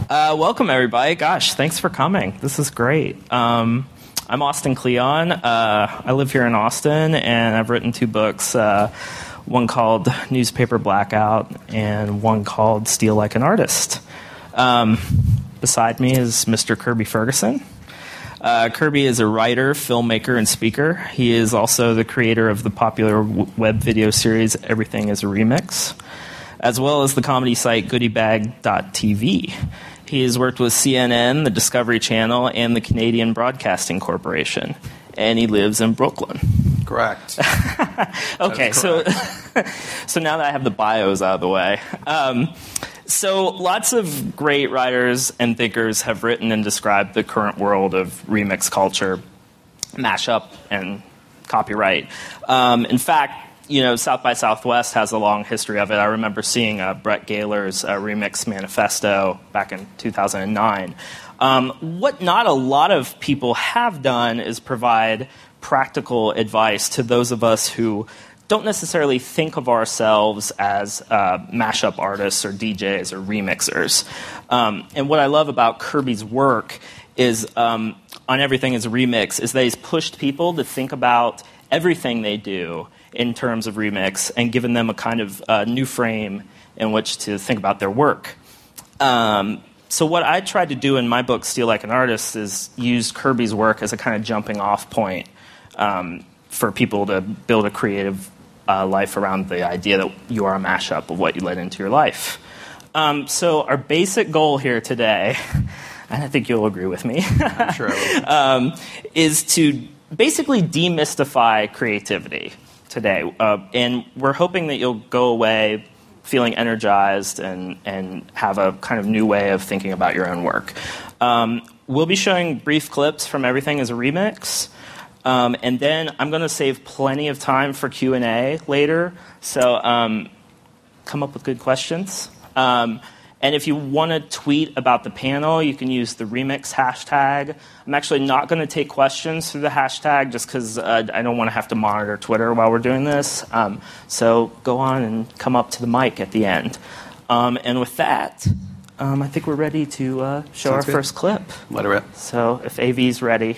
Welcome, everybody. Gosh, thanks for coming. This is great. I'm Austin Kleon. I live here in Austin, and I've written 2 books, one called Newspaper Blackout and one called Steal Like an Artist. Beside me is Mr. Kirby Ferguson. Kirby is a writer, filmmaker, and speaker. He is also the creator of the popular web video series Everything is a Remix, as well as the comedy site goodiebag.tv. He has worked with CNN, the Discovery Channel, and the Canadian Broadcasting Corporation, and he lives in Brooklyn. Correct. Okay, so now that I have the bios out of the way. So lots of great writers and thinkers have written and described the current world of remix culture, mashup, and copyright. In fact, South by Southwest has a long history of it. I remember seeing Brett Gaylor's Remix Manifesto back in 2009. What not a lot of people have done is provide practical advice to those of us who don't necessarily think of ourselves as mashup artists or DJs or remixers. And what I love about Kirby's work is on Everything is a Remix is that he's pushed people to think about everything they do in terms of remix and given them a kind of new frame in which to think about their work. So what I tried to do in my book, Steal Like an Artist, is use Kirby's work as a kind of jumping off point for people to build a creative life around the idea that you are a mashup of what you let into your life. So our basic goal here today, and I think you'll agree with me, I'm sure I will. is to basically demystify creativity today. And we're hoping that you'll go away feeling energized and have a kind of new way of thinking about your own work. We'll be showing brief clips from Everything as a Remix. And then I'm going to save plenty of time for Q&A later. So come up with good questions. And if you want to tweet about the panel, you can use the Remix hashtag. I'm actually not going to take questions through the hashtag just because I don't want to have to monitor Twitter while we're doing this. So go on and come up to the mic at the end. And with that, I think we're ready to show our first clip. Let her rip. So if AV's ready.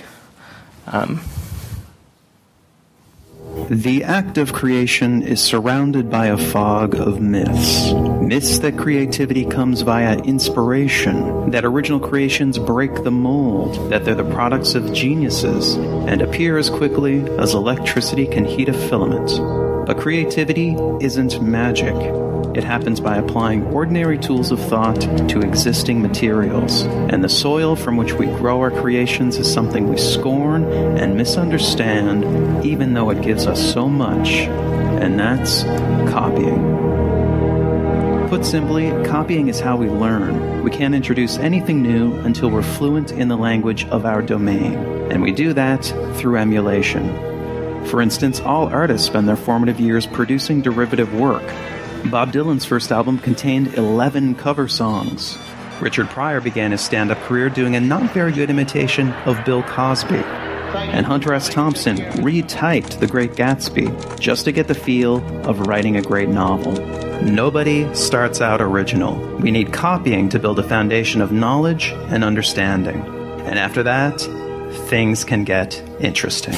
The act of creation is surrounded by a fog of myths. Myths that creativity comes via inspiration, that original creations break the mold, that they're the products of geniuses, and appear as quickly as electricity can heat a filament. But creativity isn't magic. It happens by applying ordinary tools of thought to existing materials. And the soil from which we grow our creations is something we scorn and misunderstand, even though it gives us so much. And that's copying. Put simply, copying is how we learn. We can't introduce anything new until we're fluent in the language of our domain. And we do that through emulation. For instance, all artists spend their formative years producing derivative work. Bob Dylan's first album contained 11 cover songs. Richard Pryor began his stand-up career doing a not very good imitation of Bill Cosby. And Hunter S. Thompson retyped The Great Gatsby just to get the feel of writing a great novel. Nobody starts out original. We need copying to build a foundation of knowledge and understanding. And after that, things can get interesting.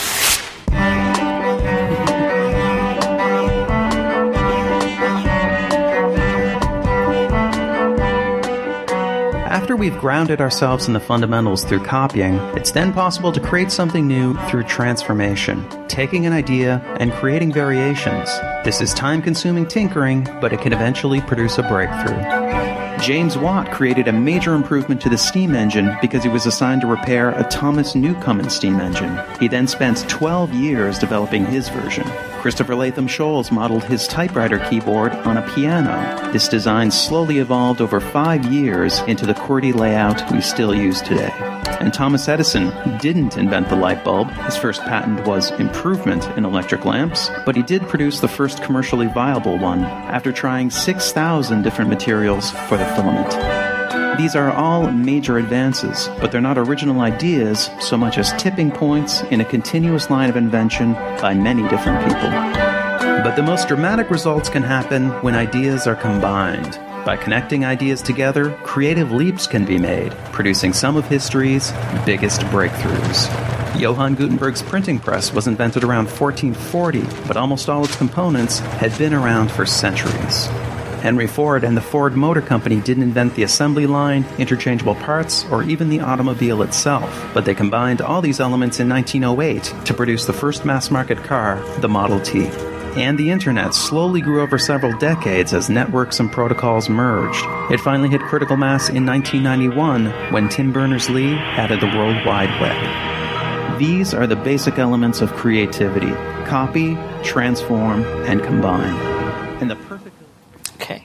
After we've grounded ourselves in the fundamentals through copying, it's then possible to create something new through transformation, taking an idea and creating variations. This is time-consuming tinkering, but it can eventually produce a breakthrough. James Watt created a major improvement to the steam engine because he was assigned to repair a Thomas Newcomen steam engine. He then spent 12 years developing his version. Christopher Latham Scholes modeled his typewriter keyboard on a piano. This design slowly evolved over 5 years into the QWERTY layout we still use today. And Thomas Edison didn't invent the light bulb. His first patent was improvement in electric lamps, but he did produce the first commercially viable one after trying 6,000 different materials for the filament. These are all major advances, but they're not original ideas so much as tipping points in a continuous line of invention by many different people. But the most dramatic results can happen when ideas are combined. By connecting ideas together, creative leaps can be made, producing some of history's biggest breakthroughs. Johann Gutenberg's printing press was invented around 1440, but almost all its components had been around for centuries. Henry Ford and the Ford Motor Company didn't invent the assembly line, interchangeable parts, or even the automobile itself, but they combined all these elements in 1908 to produce the first mass-market car, the Model T. And the Internet slowly grew over several decades as networks and protocols merged. It finally hit critical mass in 1991 when Tim Berners-Lee added the World Wide Web. These are the basic elements of creativity: copy, transform, and combine. And the perfect... Okay.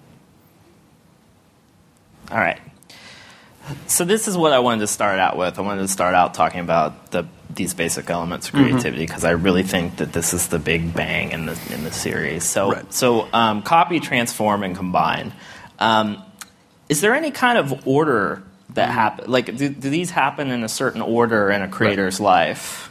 All right. So this is what I wanted to start out with. I wanted to start out talking about these basic elements of creativity because I really think that this is the big bang in the series. So, Right. Copy, transform, and combine. Is there any kind of order that happen? Like, do these happen in a certain order in a creator's life?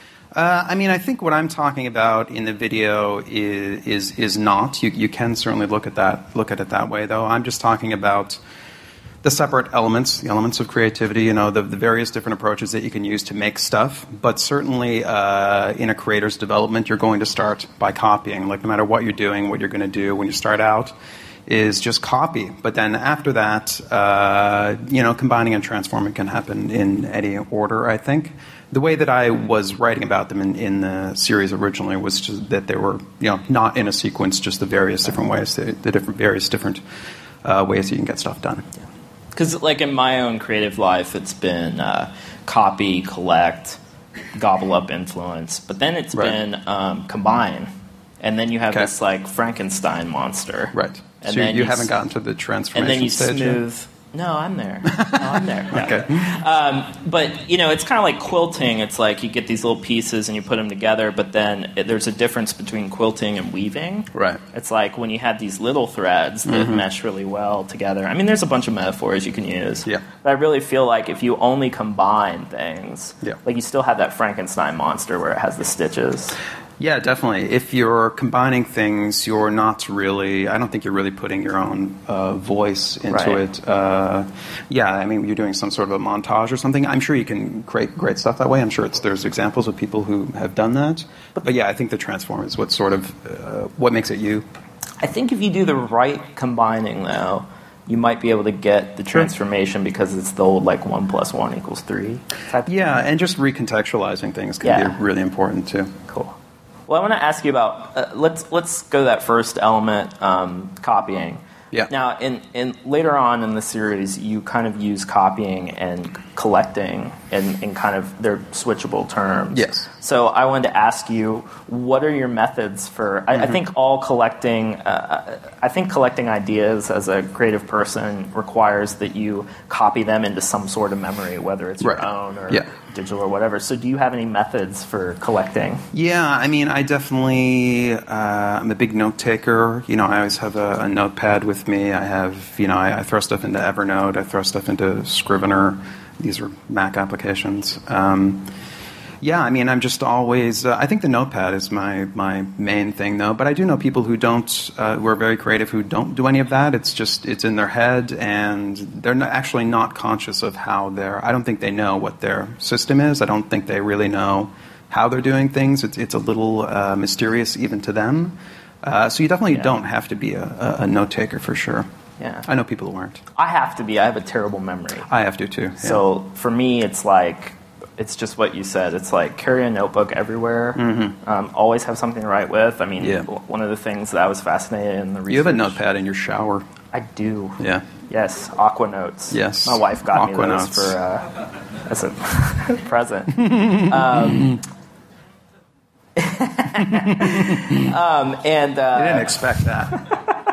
I think what I'm talking about in the video is not. You can certainly look at it that way, though. I'm just talking about the separate elements, the elements of creativity, the various different approaches that you can use to make stuff. But certainly in a creator's development, you're going to start by copying. Like, no matter what you're doing, what you're going to do when you start out is just copy. But then after that, combining and transforming can happen in any order, I think. The way that I was writing about them in the series originally was just that they were, not in a sequence, just the various different ways, various different ways that you can get stuff done. Yeah. Because, like, in my own creative life, it's been copy, collect, gobble up, influence. But then it's been combine. And then you have this, like, Frankenstein monster. Right. And so then you haven't gotten to the transformation stage And then you smooth... yet? No, I'm there. No. Okay. But, it's kind of like quilting. It's like you get these little pieces and you put them together, but then there's a difference between quilting and weaving. Right. It's like when you have these little threads that mesh really well together. I mean, there's a bunch of metaphors you can use. Yeah. But I really feel like if you only combine things, Yeah. like you still have that Frankenstein monster where it has the stitches. Yeah, definitely. If you're combining things, you're not really... I don't think you're really putting your own voice into it. You're doing some sort of a montage or something. I'm sure you can create great stuff that way. I'm sure there's examples of people who have done that. But yeah, I think the transform is what sort of... what makes it you. I think if you do the right combining, though, you might be able to get the transformation because it's the old, like, 1 + 1 = 3 type of thing. And just recontextualizing things can be really important, too. Cool. Well, I want to ask you about let's go to that first element, copying. Yeah. Now, in later on in the series, you kind of use copying and collecting in kind of their switchable terms. Yes. So I wanted to ask you, what are your methods for? I think collecting ideas as a creative person requires that you copy them into some sort of memory, whether it's your own or digital or whatever. So do you have any methods for collecting? Yeah, I definitely, I'm a big note taker. I always have a notepad with me. I have, I throw stuff into Evernote. I throw stuff into Scrivener. These are Mac applications. I'm just always... I think the notepad is my main thing, though. But I do know people who who are very creative, who don't do any of that. It's in their head, and they're actually not conscious of how I don't think they know what their system is. I don't think they really know how they're doing things. It's a little mysterious even to them. So you definitely don't have to be a note taker for sure. Yeah. I know people who aren't. I have to be. I have a terrible memory. I have to, too. Yeah. So for me, it's like... It's just what you said. It's like carry a notebook everywhere. Always have something to write with. I mean, one of the things that I was fascinated in the research... You have a notepad in your shower. I do. Yeah. Yes, Aqua Notes. Yes. My wife got Aqua me those Notes. for as a present. I didn't expect that.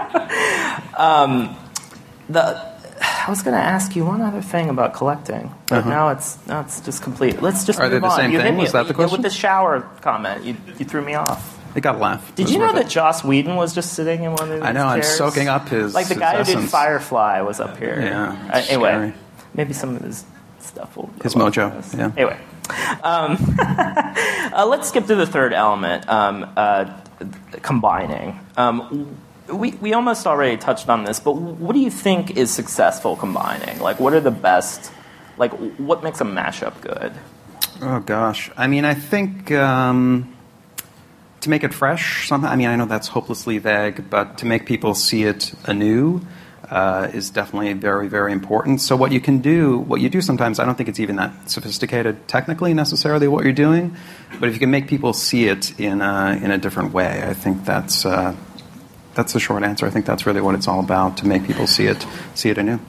I was going to ask you one other thing about collecting, but now it's just complete. Let's just move they the on. same thing? Was that the question? With the shower comment, you threw me off. It got a laugh. Did you know that Joss Whedon was just sitting in one of these I know, I'm chairs? soaking up his Like the guy who did essence. Firefly was up here. Yeah. Anyway, scary. maybe some of his stuff will... His mojo, yeah. Anyway. Let's skip to the third element. combining. We almost already touched on this, but what do you think is successful combining? Like, what are the best? Like, what makes a mashup good? Oh gosh, I mean, I think to make it fresh. I mean, I know that's hopelessly vague, but to make people see it anew is definitely very, very important. So what you do sometimes, I don't think it's even that sophisticated technically necessarily what you're doing, but if you can make people see it in a different way, I think that's the short answer. I think that's really what it's all about, to make people see it anew.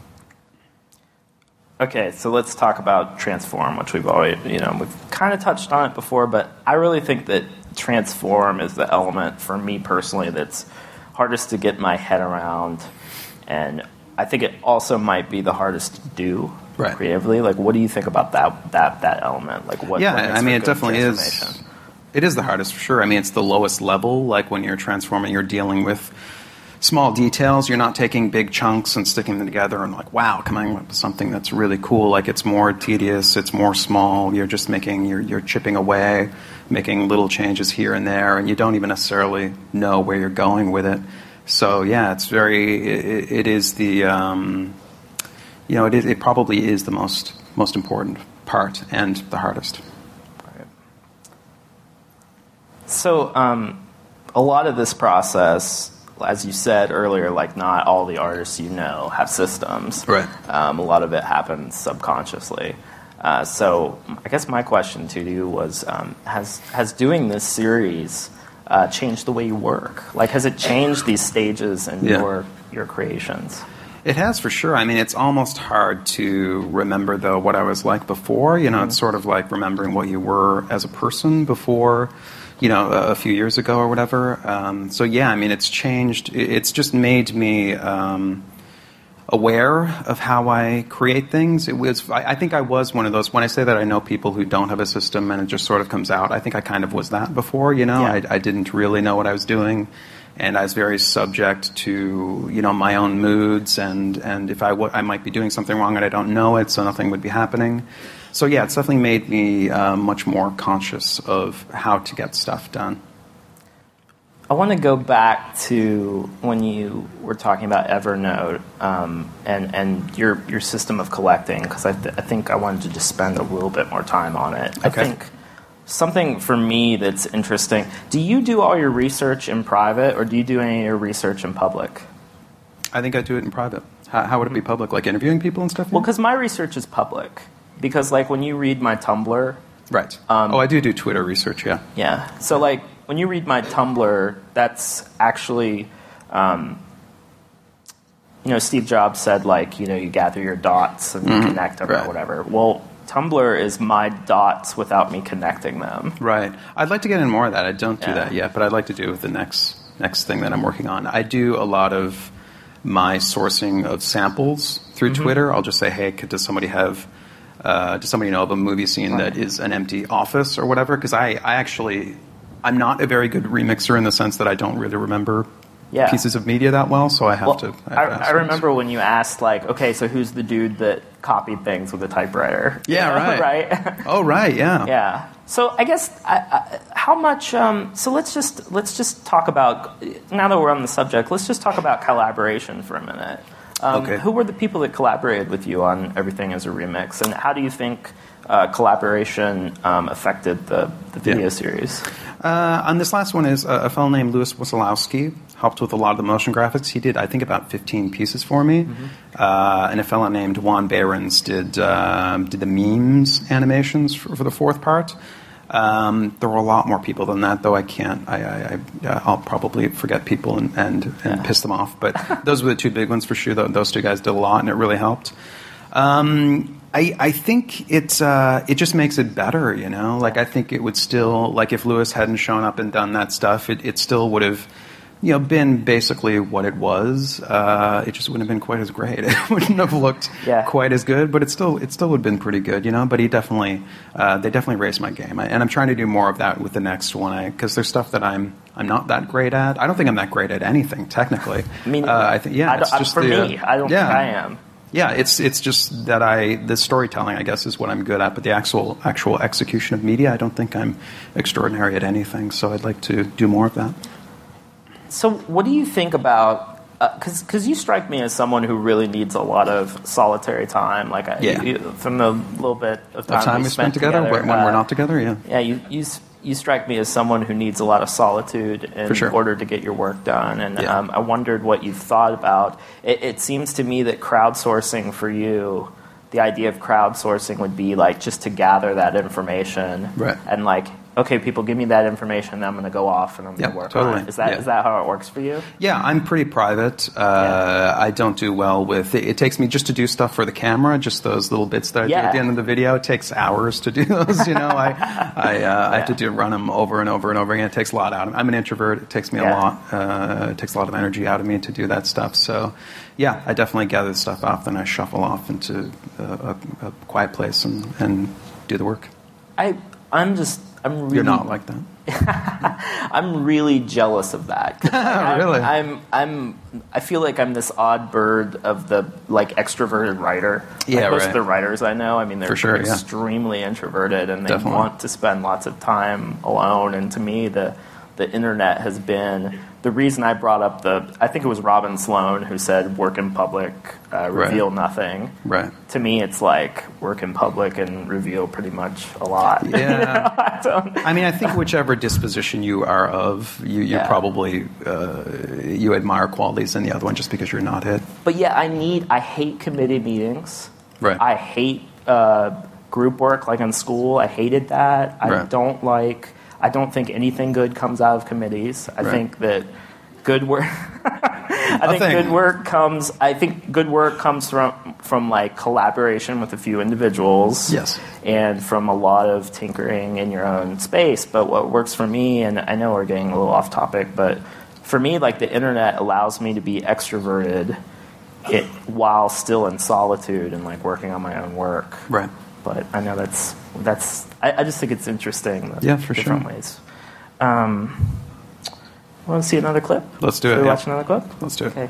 Okay, so let's talk about transform, which we've kind of touched on it before, but I really think that transform is the element for me personally that's hardest to get my head around, and I think it also might be the hardest to do creatively. Like, what do you think about that element? Like, what? Yeah, what makes I mean, for it good definitely is. It is the hardest for sure. I mean, it's the lowest level. Like when you're transforming, you're dealing with small details. You're not taking big chunks and sticking them together and like, wow, coming up with something that's really cool. Like it's more tedious, it's more small. You're just you're chipping away, making little changes here and there, and you don't even necessarily know where you're going with it. So yeah, it is the, it probably is the most important part and the hardest. Right. So a lot of this process, as you said earlier, like not all the artists have systems. Right. A lot of it happens subconsciously. So I guess my question to you was, has doing this series changed the way you work? Like, has it changed these stages in your creations? It has, for sure. I mean, it's almost hard to remember, though, what I was like before. It's sort of like remembering what you were as a person before, a few years ago or whatever. So, yeah, I mean, it's changed. It's just made me aware of how I create things. I think I was one of those, when I say that I know people who don't have a system and it just sort of comes out, I think I kind of was that before, I didn't really know what I was doing. And I was very subject to, my own moods, and if I might be doing something wrong and I don't know it, so nothing would be happening. So yeah, it's definitely made me much more conscious of how to get stuff done. I want to go back to when you were talking about Evernote and your system of collecting, because I think I wanted to just spend a little bit more time on it. Okay. I think something for me that's interesting, do you do all your research in private or do you do any of your research in public? I think I do it in private. How would it be public? Like interviewing people and stuff? Well, because my research is public. Because like when you read my Tumblr... Right. I do Twitter research, yeah. Yeah. So like when you read my Tumblr, that's actually... Steve Jobs said like, you gather your dots and you connect them or whatever. Well... Tumblr is my dots without me connecting them. Right. I'd like to get in more of that. I don't do that yet, but I'd like to do it with the next thing that I'm working on. I do a lot of my sourcing of samples through Twitter. I'll just say, hey, does somebody know of a movie scene that is an empty office or whatever? Because I'm not a very good remixer in the sense that I don't really remember pieces of media that well, so I have to. I remember when you asked, like, okay, so who's the dude that copied things with a typewriter? Yeah, right. Right. Oh, right. Yeah. Yeah. So I guess how much? So let's just talk about, now that we're on the subject. Let's just talk about collaboration for a minute. Okay. Who were the people that collaborated with you on Everything as a Remix, and how do you think collaboration affected the video series? On this last one is a fellow named Louis Wasilowski helped with a lot of the motion graphics. He did, I think, about 15 pieces for me. And a fellow named Juan Behrens did the memes animations for the fourth part. There were a lot more people than that, though I can't. I'll probably forget people and piss them off. But those were the two big ones for sure. Those two guys did a lot, and it really helped. I think it just makes it better, Like I think it would still, like if Louis hadn't shown up and done that stuff, it still would have, been basically what it was. It just wouldn't have been quite as great. It wouldn't have looked quite as good, but it still would have been pretty good, But they definitely raised my game, and I'm trying to do more of that with the next one, because there's stuff that I'm not that great at. I don't think I'm that great at anything technically. I mean, I think, I don't think I am. Yeah, it's just that the storytelling, I guess, is what I'm good at, but the actual execution of media, I don't think I'm extraordinary at anything. So I'd like to do more of that. So what do you think about? Because you strike me as someone who really needs a lot of solitary time. Like from the little bit of time we spent together when we're not together. Yeah. Yeah, you strike me as someone who needs a lot of solitude in order to get your work done. And I wondered what you've thought about. It seems to me that crowdsourcing for you, the idea of crowdsourcing would be like just to gather that information. Right. And like, okay, people give me that information, and I'm going to go off and I'm going to work on it. Is that how it works for you? Yeah, I'm pretty private. I don't do well with it. It takes me just to do stuff for the camera, just those little bits that I do at the end of the video. It takes hours to do those. I have to run them over and over and over again. It takes a lot out of me. I'm an introvert. It takes me a lot. It takes a lot of energy out of me to do that stuff. So, yeah, I definitely gather the stuff off, then I shuffle off into a quiet place and do the work. You're not like that. I'm really jealous of that. Really? I feel like I'm this odd bird of the like extroverted writer. Yeah, most of the writers I know, I mean, they're extremely introverted, and they want to spend lots of time alone. And to me, the internet has been the reason I brought up I think it was Robin Sloan who said work in public, reveal nothing. Right. To me, it's like work in public and reveal pretty much a lot. Yeah. I think whichever disposition you are of, you probably you admire qualities in the other one just because you're not it. But yeah, I hate committee meetings. Right. I hate group work like in school. I hated that. I don't think anything good comes out of committees. I think that good work. I think good work comes from like collaboration with a few individuals. Yes. And from a lot of tinkering in your own space. But what works for me, and I know we're getting a little off topic, but for me, like the internet allows me to be extroverted while still in solitude and like working on my own work. Right. But I know that's. I just think it's interesting. For different ways. Want to see another clip? Let's do it. Should we watch another clip? Let's do it. Okay.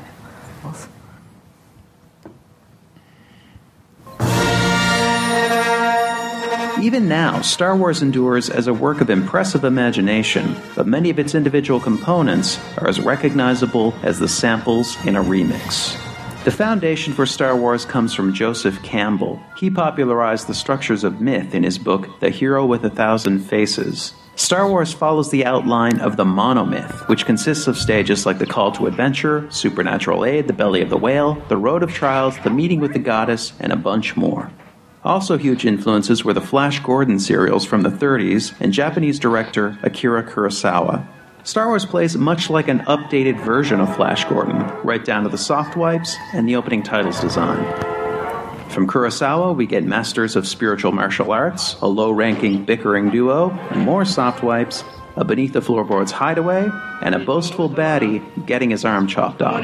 Even now, Star Wars endures as a work of impressive imagination, but many of its individual components are as recognizable as the samples in a remix. The foundation for Star Wars comes from Joseph Campbell. He popularized the structures of myth in his book, The Hero with a Thousand Faces. Star Wars follows the outline of the monomyth, which consists of stages like the Call to Adventure, Supernatural Aid, the Belly of the Whale, the Road of Trials, the Meeting with the Goddess, and a bunch more. Also huge influences were the Flash Gordon serials from the 30s and Japanese director Akira Kurosawa. Star Wars plays much like an updated version of Flash Gordon, right down to the soft wipes and the opening titles design. From Kurosawa, we get masters of spiritual martial arts, a low-ranking bickering duo, more soft wipes, a beneath the floorboards hideaway, and a boastful baddie getting his arm chopped off.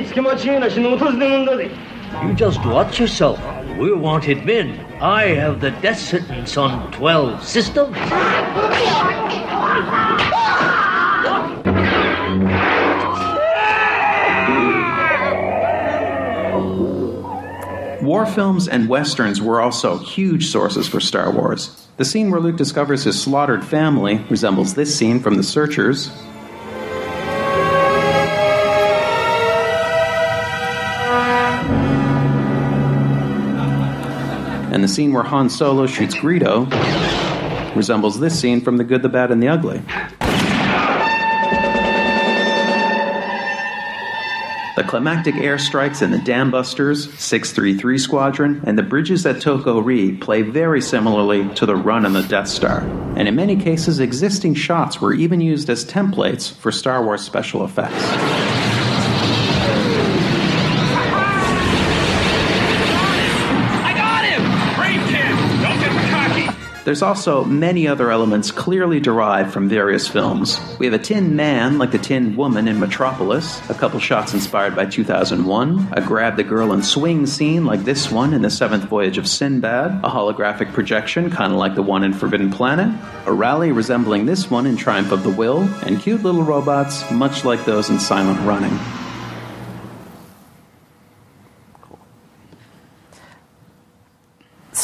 You just watch yourself. We're wanted men. I have the death sentence on 12 systems. War films and westerns were also huge sources for Star Wars. The scene where Luke discovers his slaughtered family resembles this scene from The Searchers. And the scene where Han Solo shoots Greedo resembles this scene from The Good, the Bad, and the Ugly. The climactic airstrikes in the Dam Busters, 633 Squadron, and the bridges at Toko Ri play very similarly to the run on the Death Star. And in many cases, existing shots were even used as templates for Star Wars special effects. There's also many other elements clearly derived from various films. We have a Tin Man, like the Tin Woman in Metropolis, a couple shots inspired by 2001, a grab the girl and swing scene like this one in The Seventh Voyage of Sinbad, a holographic projection kind of like the one in Forbidden Planet, a rally resembling this one in Triumph of the Will, and cute little robots much like those in Silent Running.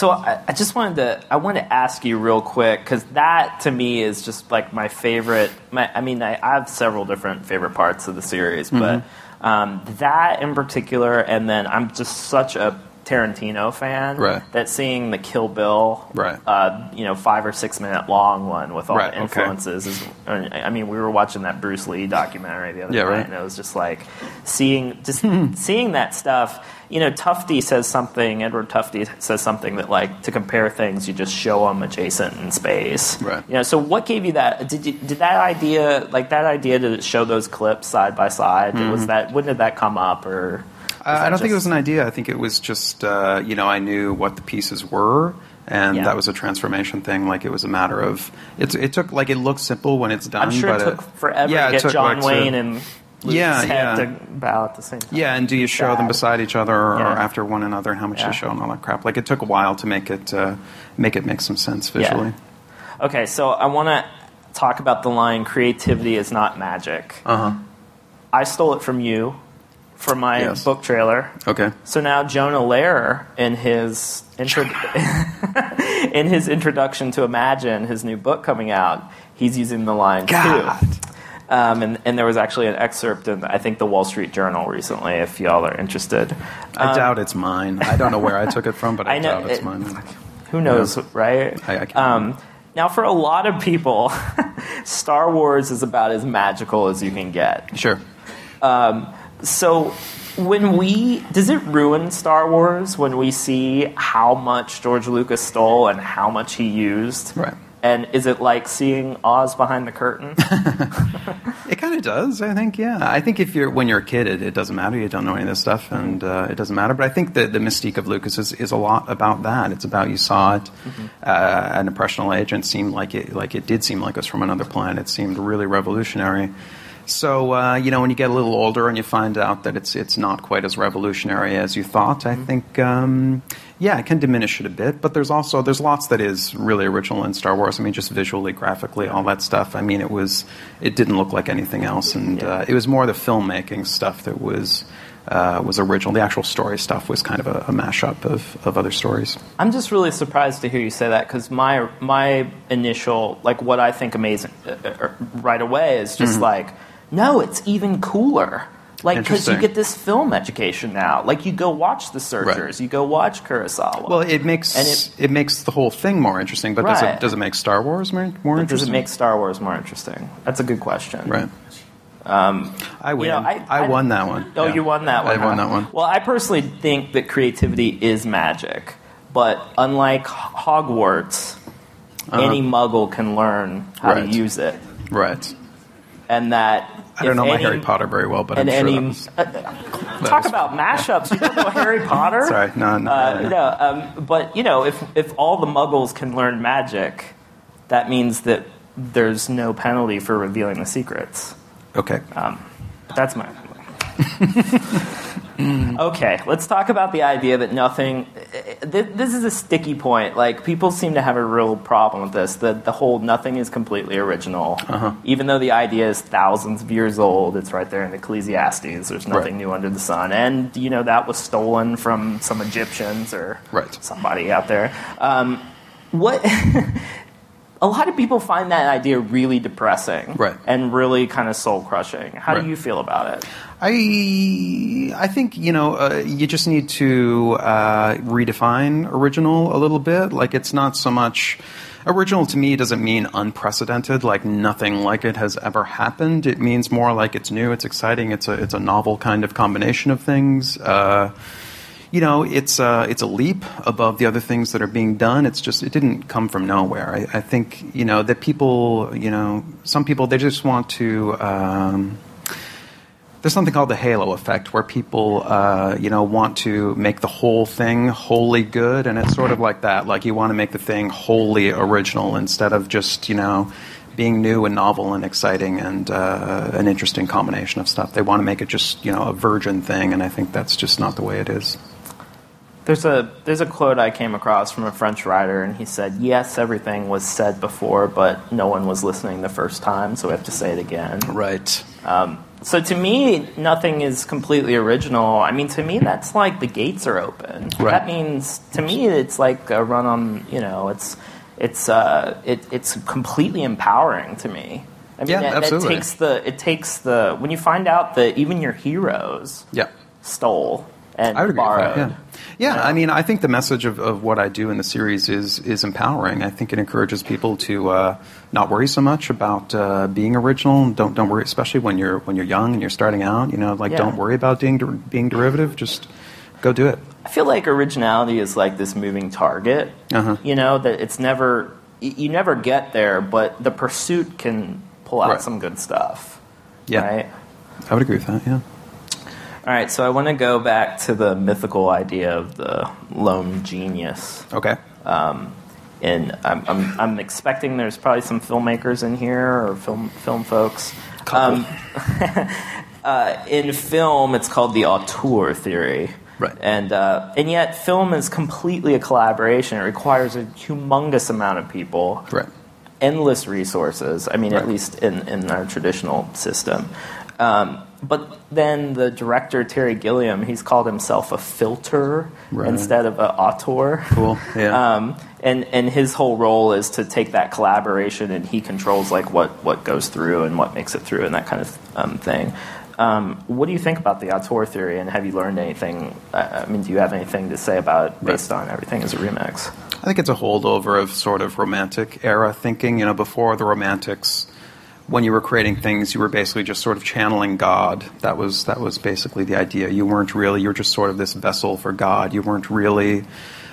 So I just wanted to ask you real quick, because that to me is just like my favorite. I have several different favorite parts of the series, but that in particular, and then I'm just such a Tarantino fan that seeing the Kill Bill, 5 or 6 minute long one with all the influences is. I mean, we were watching that Bruce Lee documentary the other night, and it was just like seeing that stuff. Edward Tufte says something that, like, to compare things, you just show them adjacent in space. Right. So what gave you that? Did that idea, to show those clips side by side? When did that come up, or? I don't think it was an idea. I think it was just, I knew what the pieces were, and that was a transformation thing. Like, it was a matter of, it took, like, it looks simple when it's done. I'm sure but it took forever to get John Wayne and Luke's head to bow at the same time. Yeah, and do you show them beside each other or after one another, and how much you show and all that crap? Like, it took a while to make it make some sense visually. Yeah. Okay, so I want to talk about the line, creativity is not magic. I stole it from you. For my book trailer. Okay. So now Jonah Lehrer, in his introduction to Imagine, his new book coming out, he's using the line too. And there was actually an excerpt in, I think, the Wall Street Journal recently, if y'all are interested. I doubt it's mine. I don't know where I took it from, but I doubt it's mine. Who knows, right? I can't. Now, for a lot of people, Star Wars is about as magical as you can get. Sure. So does it ruin Star Wars when we see how much George Lucas stole and how much he used? Right. And is it like seeing Oz behind the curtain? It kind of does, I think, yeah. I think when you're a kid, it doesn't matter. You don't know any of this stuff, and it doesn't matter. But I think the mystique of Lucas is a lot about that. It's about, you saw it at an impressionable age, and it seemed like it did seem like it was from another planet. It seemed really revolutionary. So, when you get a little older and you find out that it's not quite as revolutionary as you thought, I think, it can diminish it a bit. But there's lots that is really original in Star Wars. I mean, just visually, graphically, all that stuff. I mean, it didn't look like anything else. And it was more the filmmaking stuff that was original. The actual story stuff was kind of a mashup of other stories. I'm just really surprised to hear you say that, because my initial, like, what I think amazing right away is just like, no, it's even cooler. Like, because you get this film education now. Like, you go watch The Searchers, you go watch Kurosawa. Well, it makes the whole thing more interesting. But does it make Star Wars more interesting? Does it make Star Wars more interesting? That's a good question. Right. I win. I won that one. Oh, yeah. You won that one. I won that one. Well, I personally think that creativity is magic, but unlike Hogwarts, any Muggle can learn how to use it. Right. And that. I don't know my Harry Potter very well, but I'm sure talk about mashups. You don't know Harry Potter? Sorry, no. But if all the Muggles can learn magic, that means that there's no penalty for revealing the secrets. Okay. That's my. Okay, let's talk about the idea that nothing. This is a sticky point. Like, people seem to have a real problem with this. The whole nothing is completely original, even though the idea is thousands of years old. It's right there in Ecclesiastes. There's nothing new under the sun, and that was stolen from some Egyptians or somebody out there. What? A lot of people find that idea really depressing and really kind of soul-crushing. How do you feel about it? I think, you just need to redefine original a little bit. Like, it's not so much... Original to me doesn't mean unprecedented, like nothing like it has ever happened. It means more like it's new, it's exciting, it's a novel kind of combination of things. It's a leap above the other things that are being done. It didn't come from nowhere. I think, that people, some people, they just want to, there's something called the halo effect where people, want to make the whole thing wholly good. And it's sort of like that. Like, you want to make the thing wholly original instead of just, being new and novel and exciting and an interesting combination of stuff. They want to make it just, a virgin thing. And I think that's just not the way it is. There's a quote I came across from a French writer, and he said, yes, everything was said before, but no one was listening the first time, so we have to say it again. Right. So to me, nothing is completely original. I mean, to me, that's like the gates are open. Right. That means, to me, it's like a run on, it's completely empowering to me. I mean, absolutely. It takes the when you find out that even your heroes stole and I would agree borrowed. with that, yeah. I mean, I think the message of what I do in the series is empowering. I think it encourages people to not worry so much about being original. Don't worry, especially when you're young and you're starting out. Don't worry about being derivative. Just go do it. I feel like originality is like this moving target. That it's never you never get there, but the pursuit can pull out some good stuff. Yeah, right? I would agree with that. Yeah. All right, so I want to go back to the mythical idea of the lone genius. Okay. And I'm expecting there's probably some filmmakers in here or film folks. In film, it's called the auteur theory. Right. And yet film is completely a collaboration. It requires a humongous amount of people. Right. Endless resources. I mean, at least in our traditional system. But then the director, Terry Gilliam, he's called himself a filter instead of an auteur. Cool, yeah. And his whole role is to take that collaboration, and he controls like what goes through and what makes it through and that kind of thing. What do you think about the auteur theory, and have you learned anything? I mean, do you have anything to say about it based on Everything is a Remix? I think it's a holdover of sort of Romantic era thinking. Before the Romantics, when you were creating things, you were basically just sort of channeling God. That was basically the idea. You were just sort of this vessel for God. You weren't really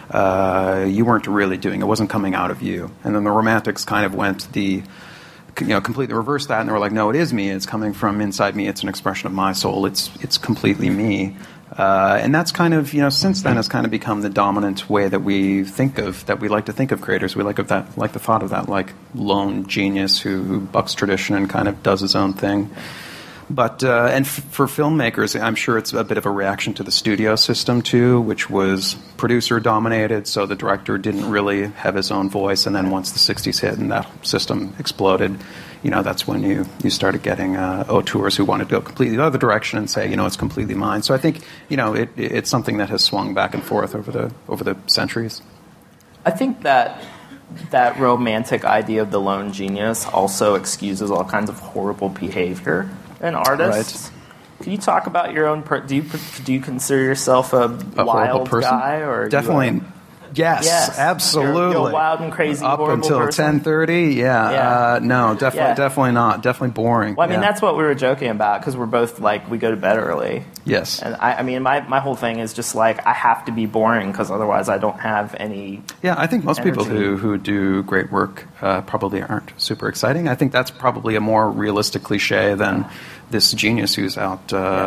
doing it. Wasn't coming out of you. And then the Romantics kind of went completely reversed that, and they were like, no, it is me. It's coming from inside me. It's an expression of my soul. It's completely me. And that's kind of, since then has kind of become the dominant way that we like to think of creators. We like the thought of that, like lone genius who bucks tradition and kind of does his own thing. But, for filmmakers, I'm sure it's a bit of a reaction to the studio system too, which was producer dominated, so the director didn't really have his own voice, and then once the 60s hit and that system exploded, that's when you started getting auteurs who wanted to go completely the other direction and say, it's completely mine. So I think, it's something that has swung back and forth over the centuries. I think that romantic idea of the lone genius also excuses all kinds of horrible behavior in artists. Right. Can you talk about your own? Do you consider yourself a wild guy, or definitely? Yes, absolutely. You're a wild and crazy, up until 10:30. Yeah. No, definitely not. Definitely boring. Well, I mean, that's what we were joking about because we're both like we go to bed early. Yes. And I mean, my whole thing is just like I have to be boring because otherwise I don't have any. Yeah, I think most energy. people who do great work probably aren't super exciting. I think that's probably a more realistic cliche than this genius who's out,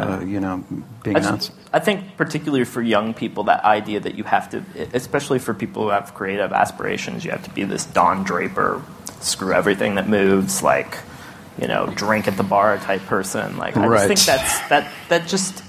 being nuts. I think particularly for young people, that idea that you have to, especially for people who have creative aspirations, you have to be this Don Draper, screw everything that moves, like, drink at the bar type person. Like, I just think that just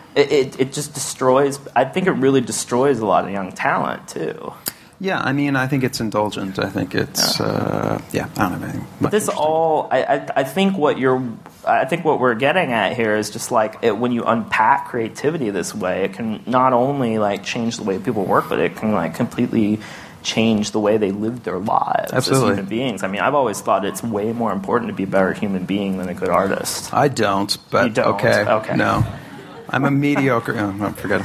it just destroys. I think it really destroys a lot of young talent too. Yeah, I mean, I think it's indulgent. I think it's, I don't have anything. But this all, I think what we're getting at here is just like when you unpack creativity this way, it can not only like change the way people work, but it can like completely change the way they live their lives as human beings. I mean, I've always thought it's way more important to be a better human being than a good artist. I don't, but you don't. Okay. No. I'm a mediocre, forget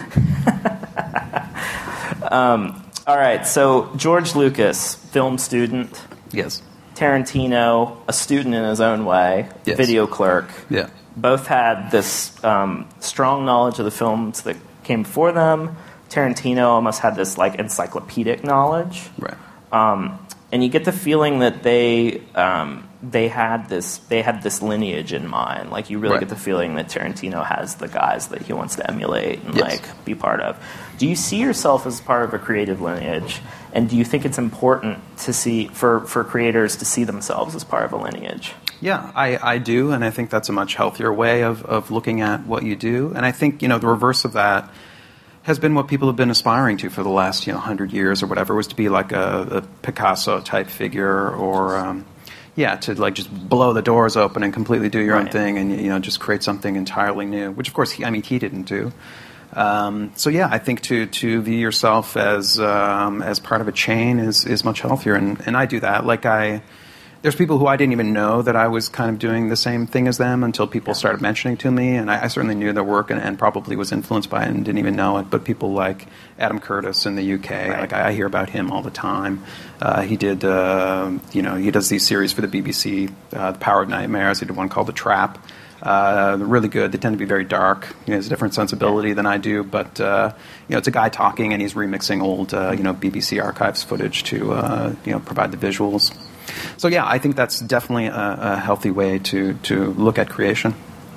it. All right, so George Lucas, film student. Yes. Tarantino, a student in his own way. Yes. Video clerk. Yeah. Both had this strong knowledge of the films that came before them. Tarantino almost had this like encyclopedic knowledge. Right. And you get the feeling that they had this lineage in mind. Like you really get the feeling that Tarantino has the guys that he wants to emulate and like be part of. Do you see yourself as part of a creative lineage? And do you think it's important to see for creators to see themselves as part of a lineage? Yeah, I do, and I think that's a much healthier way of looking at what you do. And I think the reverse of that has been what people have been aspiring to for the last 100 years or whatever, was to be like a Picasso type figure, or Yeah, to like just blow the doors open and completely do your own Right. thing, and just create something entirely new. Which, of course, he didn't do. So yeah, I think to view yourself as part of a chain is much healthier, and I do that. Like there's people who I didn't even know that I was kind of doing the same thing as them until people started mentioning to me, and I certainly knew their work and probably was influenced by it and didn't even know it. But people like Adam Curtis in the UK, like I hear about him all the time. He did, he does these series for the BBC, The Power of Nightmares. He did one called The Trap. They're really good. They tend to be very dark. He has a different sensibility than I do, but it's a guy talking, and he's remixing old, BBC archives footage to provide the visuals. So yeah, I think that's definitely a healthy way to look at creation.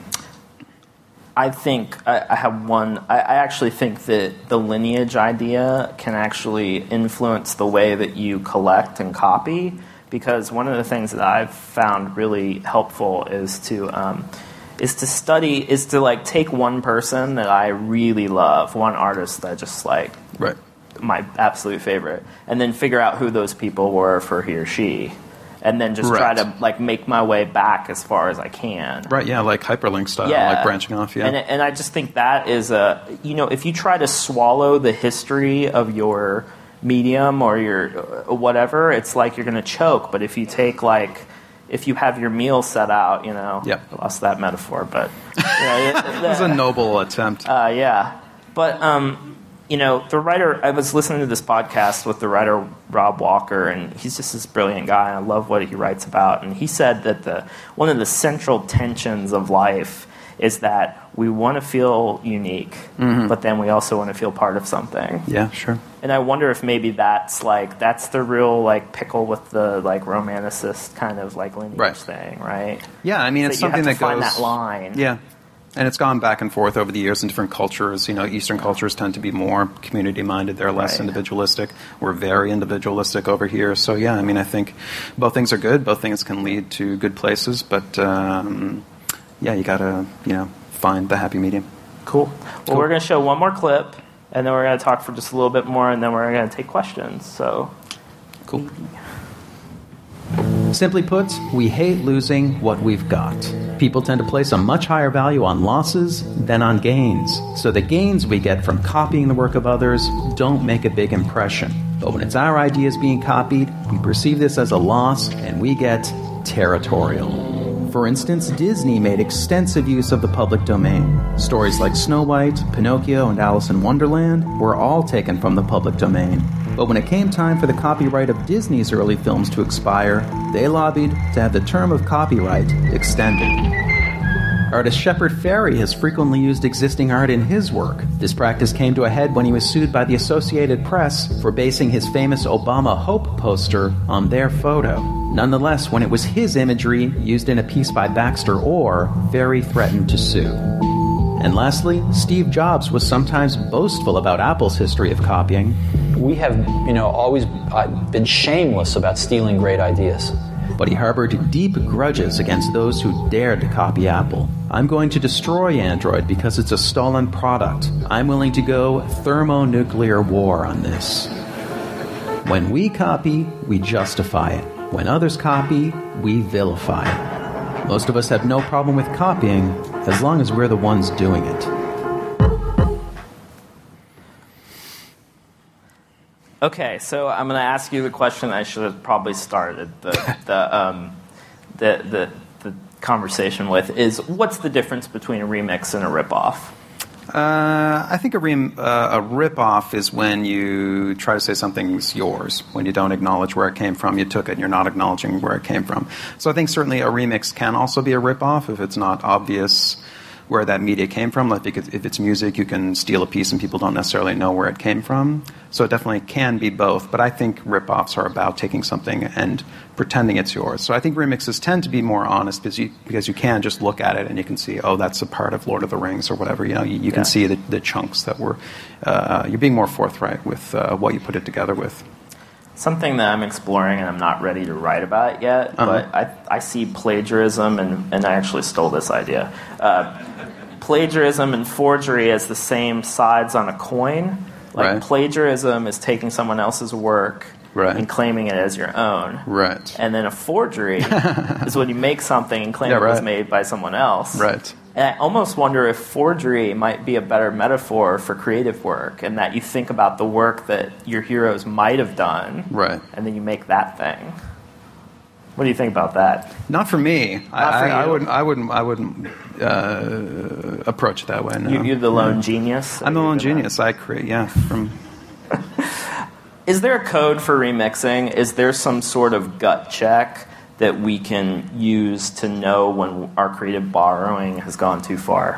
I think I have one. I actually think that the lineage idea can actually influence the way that you collect and copy, because one of the things that I've found really helpful is to take one person that I really love, one artist that I just like, Right. my absolute favorite, and then figure out who those people were for he or she, and then just try Right. to like make my way back as far as I can. Right, yeah, like hyperlink style, like branching off, yeah. And I just think that is if you try to swallow the history of your medium or your whatever, it's like you're going to choke. But if you take if you have your meal set out, Yep. I lost that metaphor, but It was a noble attempt. yeah. But the writer, I was listening to this podcast with the writer Rob Walker, and he's just this brilliant guy, and I love what he writes about. And he said that one of the central tensions of life is that we want to feel unique, but then we also want to feel part of something. Yeah, sure. And I wonder if maybe that's the real pickle with the romanticist kind of lineage Right. thing, right? Yeah, I mean, it's So you something have to that find goes... that line. Yeah. And it's gone back and forth over the years in different cultures. Eastern cultures tend to be more community-minded. They're less Right. individualistic. We're very individualistic over here. So, yeah, I mean, I think both things are good. Both things can lead to good places. But, you got to, find the happy medium. Cool. Well, we're going to show one more clip, and then we're going to talk for just a little bit more, and then we're going to take questions. So, Cool. Simply put, we hate losing what we've got. People tend to place a much higher value on losses than on gains. So the gains we get from copying the work of others don't make a big impression. But when it's our ideas being copied, we perceive this as a loss, and we get territorial. For instance, Disney made extensive use of the public domain. Stories like Snow White, Pinocchio, and Alice in Wonderland were all taken from the public domain. But when it came time for the copyright of Disney's early films to expire, they lobbied to have the term of copyright extended. Artist Shepard Fairey has frequently used existing art in his work. This practice came to a head when he was sued by the Associated Press for basing his famous Obama Hope poster on their photo. Nonetheless, when it was his imagery used in a piece by Baxter Orr, Fairey threatened to sue. And lastly, Steve Jobs was sometimes boastful about Apple's history of copying. We have, always been shameless about stealing great ideas. But he harbored deep grudges against those who dared to copy Apple. I'm going to destroy Android because it's a stolen product. I'm willing to go thermonuclear war on this. When we copy, we justify it. When others copy, we vilify it. Most of us have no problem with copying as long as we're the ones doing it. okay, so I'm going to ask you the question I should have probably started the conversation with is, what's the difference between a remix and a ripoff? I think a rip-off is when you try to say something's yours, when you don't acknowledge where it came from, you took it, and you're not acknowledging where it came from. So I think certainly a remix can also be a rip-off if it's not obvious where that media came from. Like if it's music, you can steal a piece and people don't necessarily know where it came from. So it definitely can be both. But I think rip-offs are about taking something and pretending it's yours. So I think remixes tend to be more honest because you can just look at it and you can see, oh, that's a part of Lord of the Rings or whatever. You can see the chunks that were. You're being more forthright with what you put it together with. Something that I'm exploring and I'm not ready to write about yet, but I see plagiarism, and I actually stole this idea. Plagiarism and forgery as the same sides on a coin. Right. Plagiarism is taking someone else's work Right. and claiming it as your own. Right. And then a forgery is when you make something and claim Yeah, it was right. made by someone else. Right. And I almost wonder if forgery might be a better metaphor for creative work, and that you think about the work that your heroes might have done, Right. and then you make that thing. What do you think about that? Not for me. Not for you. I wouldn't approach it that way. No. You're the lone genius? I'm the lone genius. I create, from... Is there a code for remixing? Is there some sort of gut check that we can use to know when our creative borrowing has gone too far?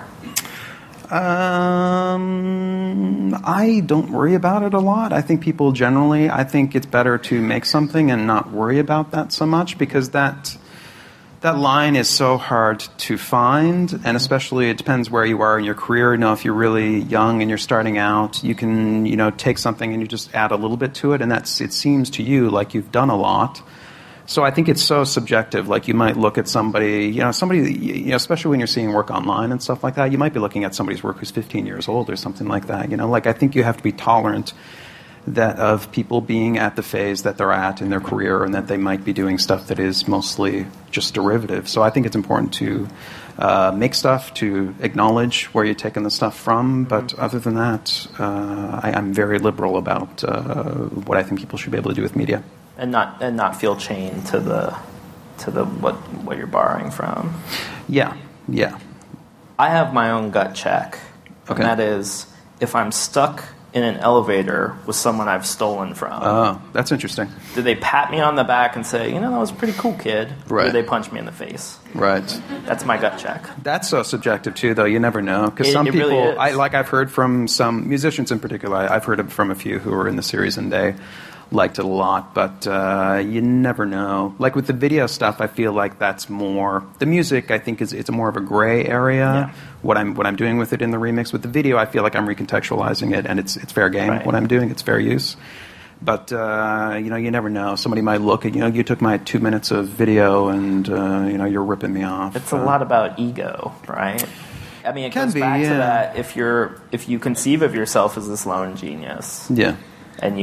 I don't worry about it a lot. I think people generally, I think it's better to make something and not worry about that so much, because that line is so hard to find, and especially it depends where you are in your career. If you're really young and you're starting out, you can, take something and you just add a little bit to it, and it seems to you like you've done a lot. So I think it's so subjective. Like, you might look at somebody, especially when you're seeing work online and stuff like that, you might be looking at somebody's work who's 15 years old or something like that. I think you have to be tolerant of people being at the phase that they're at in their career, and that they might be doing stuff that is mostly just derivative. So I think it's important to make stuff, to acknowledge where you're taking the stuff from. But other than that, I'm very liberal about what I think people should be able to do with media. And not feel chained to the what you're borrowing from. Yeah. I have my own gut check, Okay. and that is if I'm stuck in an elevator with someone I've stolen from. Oh, that's interesting. Do they pat me on the back and say, that was a pretty cool, kid? Or do Right. they punch me in the face? Right. That's my gut check. That's so subjective too, though. You never know, because It some really people, is. I've heard from some musicians in particular. I've heard from a few who were in the series and they liked it a lot, but you never know. Like with the video stuff, I feel like that's more the music. I think it's more of a gray area. Yeah. What I'm doing with it in the remix. With the video, I feel like I'm recontextualizing it, and it's fair game. Right. What I'm doing, it's fair use. But you never know. Somebody might look at you took my 2 minutes of video, and you're ripping me off. It's a lot about ego, right? I mean, it Can goes be, back to yeah. that. If you conceive of yourself as this lone genius, Yeah. and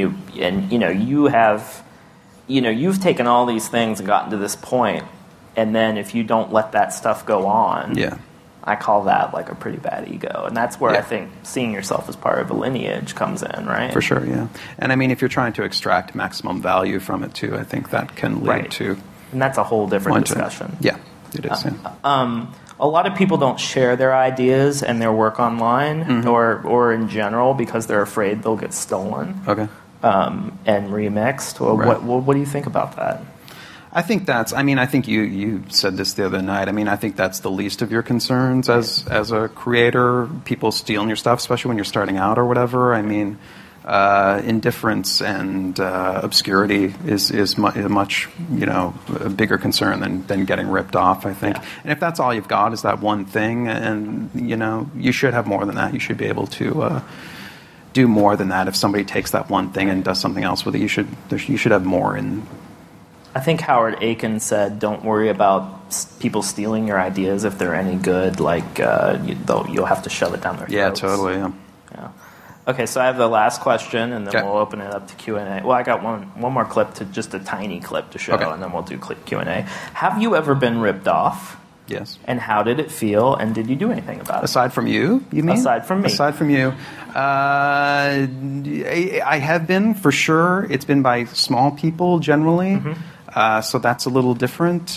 you've taken all these things and gotten to this point, and then if you don't let that stuff go on, Yeah. I call that like a pretty bad ego, and that's where Yeah. I think seeing yourself as part of a lineage comes in, right? For sure, yeah. And I mean, if you're trying to extract maximum value from it too, I think that can lead Right. to And that's a whole different one to- discussion. Yeah, it is. Yeah. A lot of people don't share their ideas and their work online, Mm-hmm. or in general, because they're afraid they'll get stolen Okay. and remixed. Well, Right. what do you think about that? I think I think you said this the other night. I mean, I think that's the least of your concerns as a creator. People stealing your stuff, especially when you're starting out or whatever. I mean, indifference and obscurity is a much a bigger concern than getting ripped off, I think. Yeah. And if that's all you've got is that one thing, and you should have more than that. You should be able to do more than that. If somebody takes that one thing and does something else with it, you should have more in. I think Howard Aiken said, "Don't worry about people stealing your ideas if they're any good. Like you'll have to shove it down their Yeah, throats." totally. Yeah. Yeah. Okay, so I have the last question, and then Okay. we'll open it up to Q&A. Well, I got one more clip, just a tiny clip to show, Okay. and then we'll do Q&A. Have you ever been ripped off? Yes. And how did it feel? And did you do anything about it? Aside from you mean? Aside from me. Aside from you. I have been, for sure. It's been by small people, generally. So that's a little different.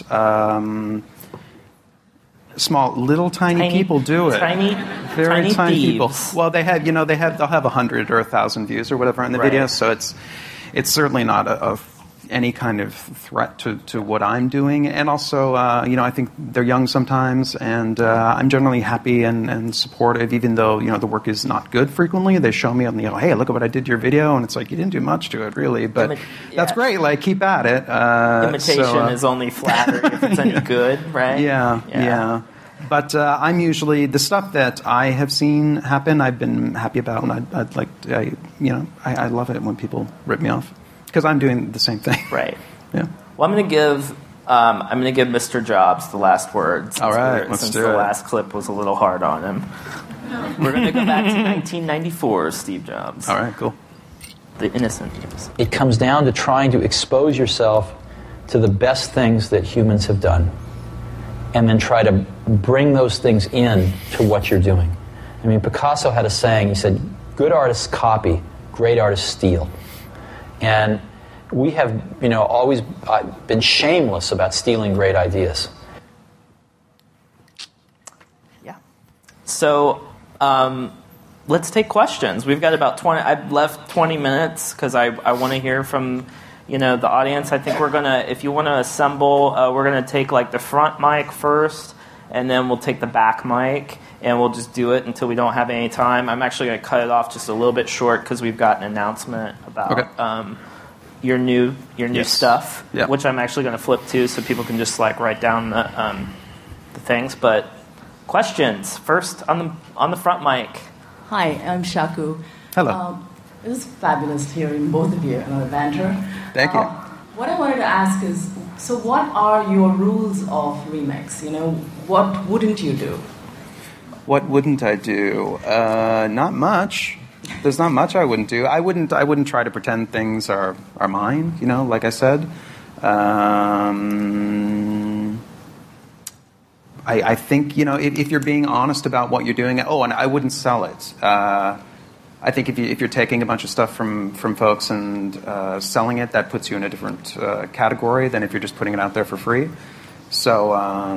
Little tiny people do it. Very tiny people. thieves. Well, they'll have 100 or 1,000 views or whatever on the Right. video, so it's certainly not any kind of threat to what I'm doing. And also, I think they're young sometimes, and I'm generally happy and supportive, even though, the work is not good frequently. They show me on hey, look at what I did to your video, and it's like, you didn't do much to it, really, but that's great. Like, keep at it. Imitation is only flattering if it's any good, right? Yeah. But I'm usually, the stuff that I have seen happen, I've been happy about, and I love it when people rip me off. Because I'm doing the same thing. Right. Yeah. Well, I'm going to give Mr. Jobs the last word. All right, let's since do the it. last clip was a little hard on him. We're going to go back to 1994, Steve Jobs. All right, cool. The innocent dreams. It comes down to trying to expose yourself to the best things that humans have done, and then try to bring those things in to what you're doing. I mean, Picasso had a saying, he said, good artists copy, great artists steal. And we have, always been shameless about stealing great ideas. Yeah. So, let's take questions. We've got about 20. I've left 20 minutes because I want to hear from, the audience. I think we're going to, if you want to assemble, we're going to take like the front mic first, and then we'll take the back mic, and we'll just do it until we don't have any time. I'm actually going to cut it off just a little bit short because we've got an announcement about your new stuff, which I'm actually going to flip to so people can just like write down the things. But questions first on the front mic. Hi, I'm Shaku. Hello. It was fabulous hearing both of you on the banter. Thank you. What I wanted to ask is, so what are your rules of remix? What wouldn't you do? What wouldn't I do? Not much. There's not much I wouldn't do. I wouldn't try to pretend things are mine. Like I said. I think if you're being honest about what you're doing. Oh, and I wouldn't sell it. I think if you're taking a bunch of stuff from folks and selling it, that puts you in a different category than if you're just putting it out there for free. So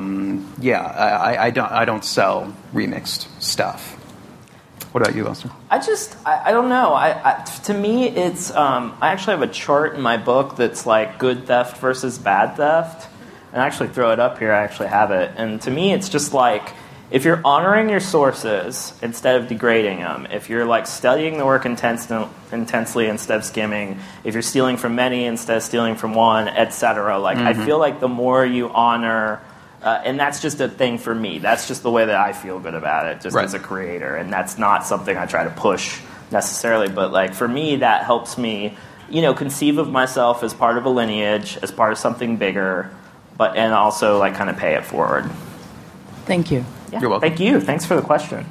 I don't sell remixed stuff. What about you, Lester? I don't know. To me, it's I actually have a chart in my book that's like good theft versus bad theft, and I actually throw it up here. I actually have it, and to me, it's just like if you're honoring your sources instead of degrading them, if you're like studying the work intensely instead of skimming, if you're stealing from many instead of stealing from one, etc. Like I feel like the more you honor, and that's just a thing for me. That's just the way that I feel good about it, just as a creator, and that's not something I try to push necessarily. But like for me, that helps me, conceive of myself as part of a lineage, as part of something bigger, and also like kind of pay it forward. Thank you. Yeah, you're welcome. Thank you. Thanks for the question.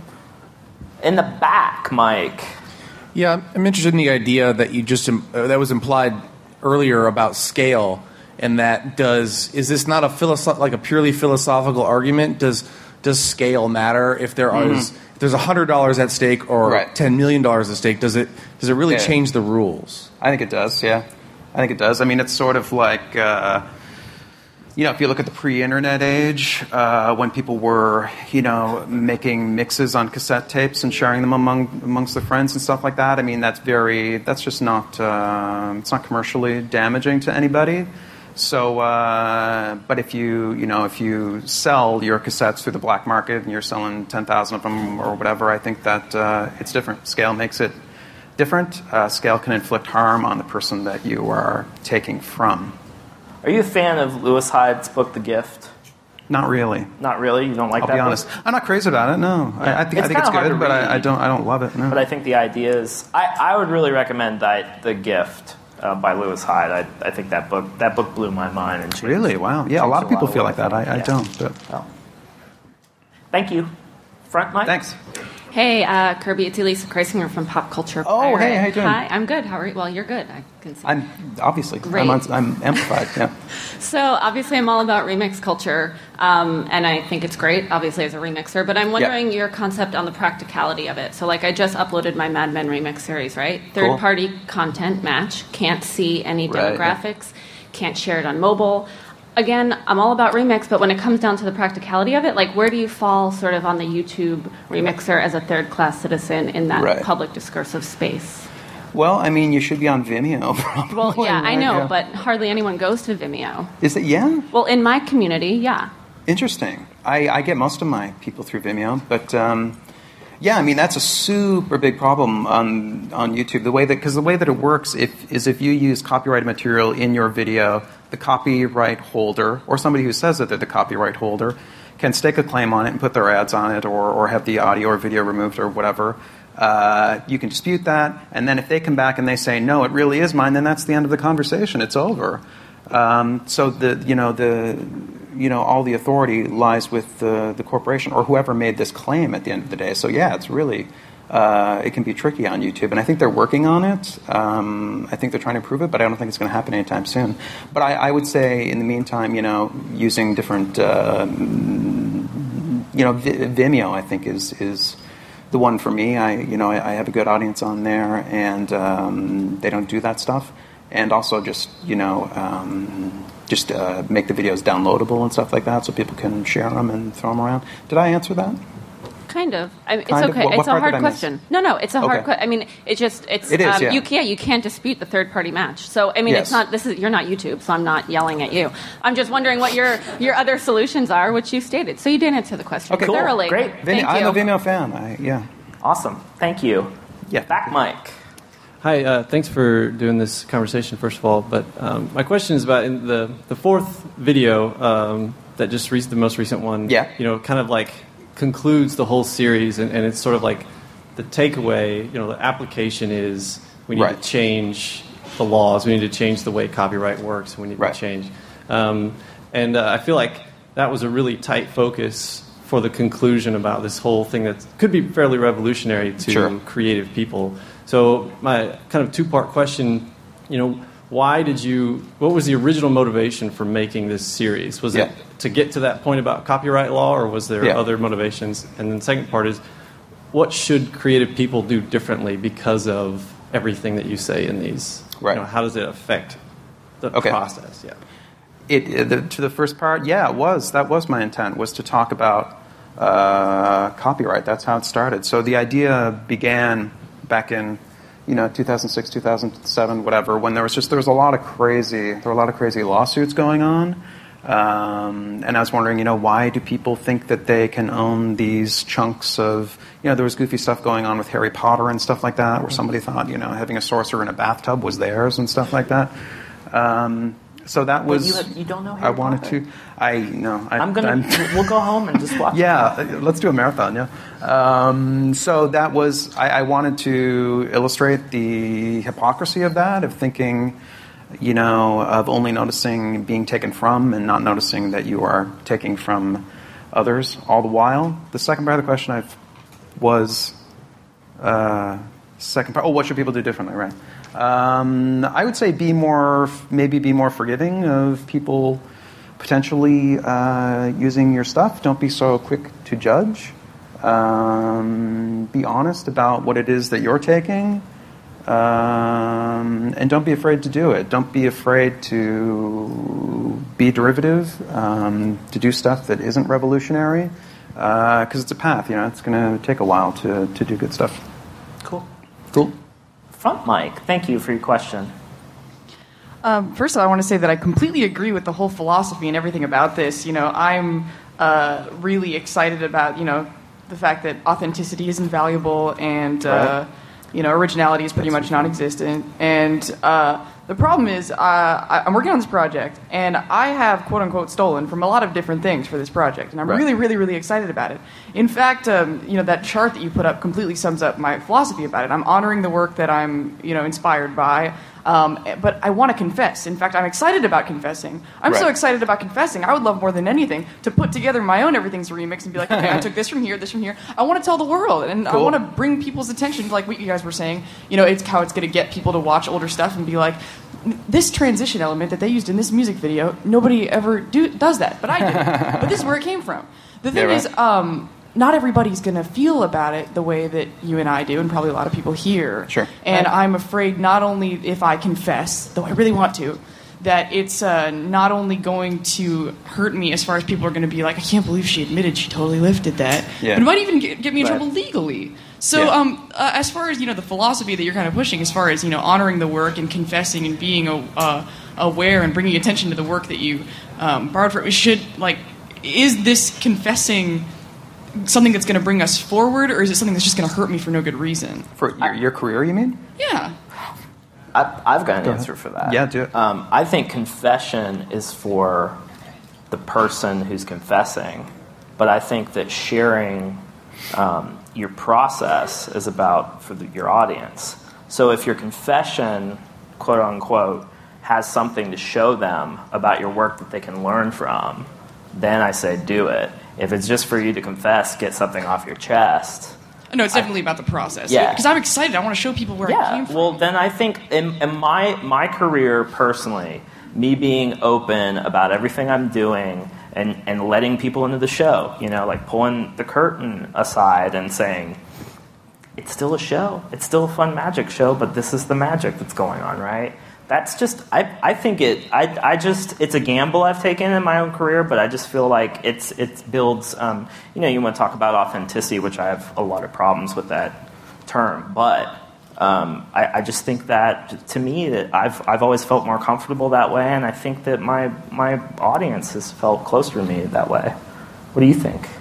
In the back, Mike. Yeah, I'm interested in the idea that you just that was implied earlier about scale, and is this not a purely philosophical argument? Does scale matter if there's $100 at stake or $10 million at stake? Does it really change the rules? I think it does. Yeah, I think it does. I mean, it's sort of like. If you look at the pre-internet age, when people were, making mixes on cassette tapes and sharing them amongst their friends and stuff like that. I mean, that's just not, it's not commercially damaging to anybody. So, but if you sell your cassettes through the black market and you're selling 10,000 of them or whatever, I think that it's different. Scale makes it different. Scale can inflict harm on the person that you are taking from. Are you a fan of Lewis Hyde's book, The Gift? Not really. Not really? You don't like that? I'll be honest. I'm not crazy about it. No, I think it's good, but I don't love it. No. But I think the idea is, I would really recommend The Gift by Lewis Hyde. I think that book blew my mind. And really? Wow. Yeah, a lot of people feel like that. I don't. But. Well. Thank you. Front mic. Thanks. Hey, Kirby, it's Elisa Kreisinger from Pop Culture Pirate. Oh, hey, how you doing? Hi, I'm good. How are you? Well, you're good. I can see. I'm obviously. Great. I'm amplified, yeah. So, obviously, I'm all about remix culture, and I think it's great, obviously, as a remixer, but I'm wondering your concept on the practicality of it. So, like, I just uploaded my Mad Men remix series, right? Third-party content match, can't see any demographics, can't share it on mobile. Again, I'm all about remix, but when it comes down to the practicality of it, like where do you fall sort of on the YouTube remixer as a third-class citizen in that public discursive space? Well, I mean, you should be on Vimeo, probably. Well, yeah, I know, but hardly anyone goes to Vimeo. Is it? Yeah? Well, in my community, yeah. Interesting. I get most of my people through Vimeo, but yeah, I mean, that's a super big problem on YouTube. Because the way that it works is if you use copyrighted material in your video, the copyright holder, or somebody who says that they're the copyright holder, can stake a claim on it and put their ads on it or have the audio or video removed or whatever. You can dispute that, and then if they come back and they say, no, it really is mine, then that's the end of the conversation. It's over. So all the authority lies with the corporation or whoever made this claim at the end of the day. So yeah, it's really it can be tricky on YouTube, and I think they're working on it. I think they're trying to improve it, but I don't think it's going to happen anytime soon. But I would say, in the meantime, using different, Vimeo, I think is the one for me. I have a good audience on there, and they don't do that stuff. And also just make the videos downloadable and stuff like that, so people can share them and throw them around. Did I answer that? Kind of. It's okay. It's a hard question. No, it's a hard question. I mean, it is. Yeah. You can't dispute the third-party match. So, I mean, yes. It's not. You're not YouTube, so I'm not yelling at you. I'm just wondering what your other solutions are, which you stated. So you did answer the question thoroughly. Great. I'm a Vimeo fan. Awesome. Thank you. Yeah. Back, Mike. Hi. Thanks for doing this conversation, first of all. But my question is about in the fourth video that just the most recent one. Yeah. Kind of like concludes the whole series, and it's sort of like the takeaway, the application is we need to change the laws, we need to change the way copyright works, we need to change. And I feel like that was a really tight focus for the conclusion about this whole thing that could be fairly revolutionary to creative people. So my kind of two-part question, what was the original motivation for making this series? Was it to get to that point about copyright law, or was there other motivations? And then the second part is, what should creative people do differently because of everything that you say in these? Right. How does it affect the process? To the first part, it was. That was my intent, was to talk about copyright. That's how it started. So the idea began back in 2006, 2007, whatever, when there was a lot of crazy lawsuits going on. And I was wondering, why do people think that they can own these chunks of, there was goofy stuff going on with Harry Potter and stuff like that, where somebody thought, having a sorcerer in a bathtub was theirs and stuff like that. So that was. You don't know Harry Potter? To. I know. We'll go home and just watch. Let's do a marathon. Yeah. So that was. I wanted to illustrate the hypocrisy of that, of thinking, of only noticing being taken from and not noticing that you are taking from others all the while. The second part of the question was. Second part. What should people do differently? Right. I would say be more forgiving of people potentially using your stuff. Don't be so quick to judge. Be honest about what it is that you're taking, and don't be afraid to do it. Don't be afraid to be derivative, to do stuff that isn't revolutionary, because it's a path. It's going to take a while to do good stuff. Cool. Front mic. Thank you for your question. First of all, I want to say that I completely agree with the whole philosophy and everything about this. I'm really excited about, the fact that authenticity is invaluable and, originality is pretty much non-existent. And the problem is I'm working on this project, and I have, quote-unquote, stolen from a lot of different things for this project. And I'm really, really, really excited about it. In fact, that chart that you put up completely sums up my philosophy about it. I'm honoring the work that I'm, inspired by. But I want to confess. In fact, I'm excited about confessing. I'm so excited about confessing. I would love more than anything to put together my own Everything's a Remix and be like, okay, I took this from here, this from here. I want to tell the world, and I want to bring people's attention, like what you guys were saying. It's how it's going to get people to watch older stuff and be like, this transition element that they used in this music video, nobody ever does that, but I did. But this is where it came from. The thing is, not everybody's going to feel about it the way that you and I do, and probably a lot of people here. Sure. And I'm afraid not only if I confess, though I really want to, that it's not only going to hurt me as far as people are going to be like, I can't believe she admitted she totally lifted that. Yeah. But it might even get me in trouble legally. So as far as, the philosophy that you're kind of pushing, as far as, honoring the work and confessing and being aware and bringing attention to the work that you borrowed from, is this confessing something that's going to bring us forward, or is it something that's just going to hurt me for no good reason? For your career, you mean? Yeah. I've got an answer for that. Yeah, do it. I think confession is for the person who's confessing, but I think that sharing your process is about for your audience. So if your confession, quote unquote, has something to show them about your work that they can learn from, then I say do it. If it's just for you to confess, get something off your chest, No, it's definitely about the process. Yeah. Because I'm excited. I want to show people where I came from. Well, then I think in my career personally, me being open about everything I'm doing and letting people into the show, like pulling the curtain aside and saying, it's still a show. It's still a fun magic show, but this is the magic that's going on, right? That's just, I think it's a gamble I've taken in my own career, but I just feel like it builds, you want to talk about authenticity, which I have a lot of problems with that term, but I just think that, to me, that I've always felt more comfortable that way, and I think that my audience has felt closer to me that way. What do you think?